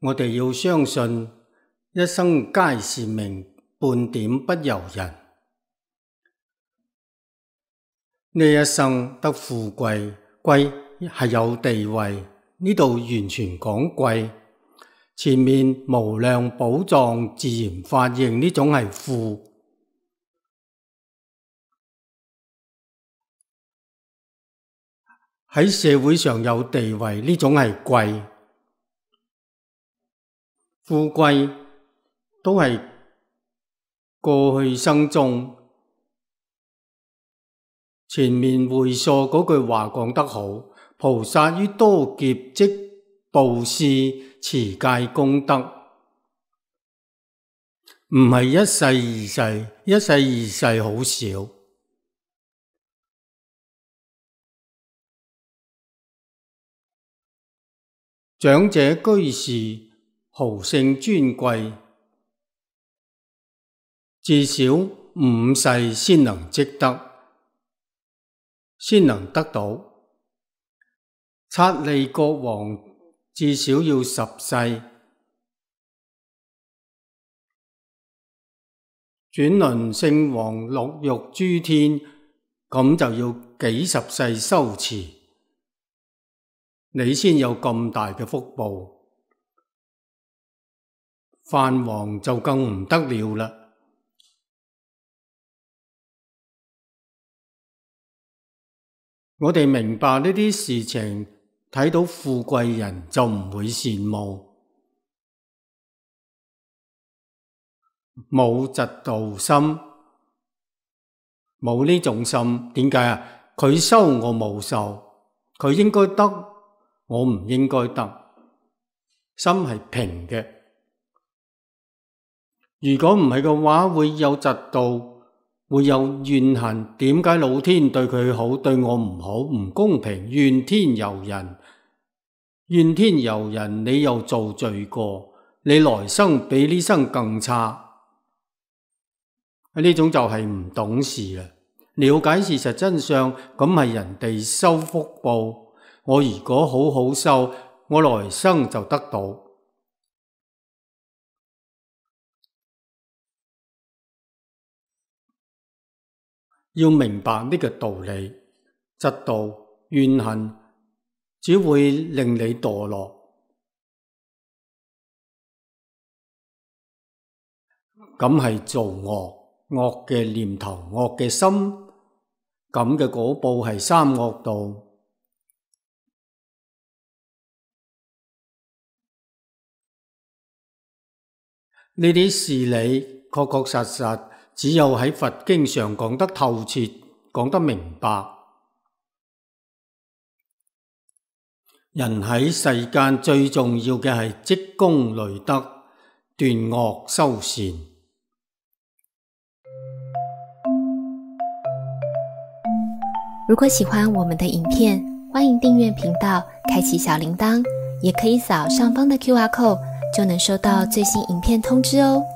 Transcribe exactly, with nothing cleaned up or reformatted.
我哋要相信一生皆是命，半點不由人。呢一生得富貴，貴係有地位，呢度完全講貴。前面無量寶藏自然發現呢種係富。喺社會上有地位呢種係貴。富貴都係過去生中。前面會所嗰句話講得好，菩薩於多劫積布施持戒功德，唔係一世二世，一世二世好少。長者居士豪盛尊貴，至少五世先能積得。先能得到。剎利國王至少要十世，轉輪聖王落欲諸天，咁就要幾十世修持，你先有咁大嘅福報。梵王就更唔得了啦。我哋明白呢啲事情，睇到富貴人就唔會羨慕，冇嫉妒心，冇呢種心。點解啊？佢修我冇受，佢應該得，我唔應該得，心係平嘅。如果唔係嘅話，會有嫉妒，會有怨恨。點解老天對佢好，對我唔好？唔公平，怨天尤人。怨天尤人，你又做罪過，你來生比呢生更差。呢種就係唔懂事啦。了解事實真相，咁係人哋修福報。我如果好好修，我來生就得到。要明白呢個道理，嫉妒怨恨只會令你墮落。咁係做惡，惡嘅念頭，惡嘅心，咁嘅果報係三惡道。呢啲事理確確實實，只有喺佛經上講得透徹，講得明白。人喺世間最重要嘅係積功累德，斷惡修善。 如果喜歡我們的影片，歡迎訂閱頻道，開啟小鈴鐺，也可以掃上方的 Q R code，就能收到最新影片通知哦。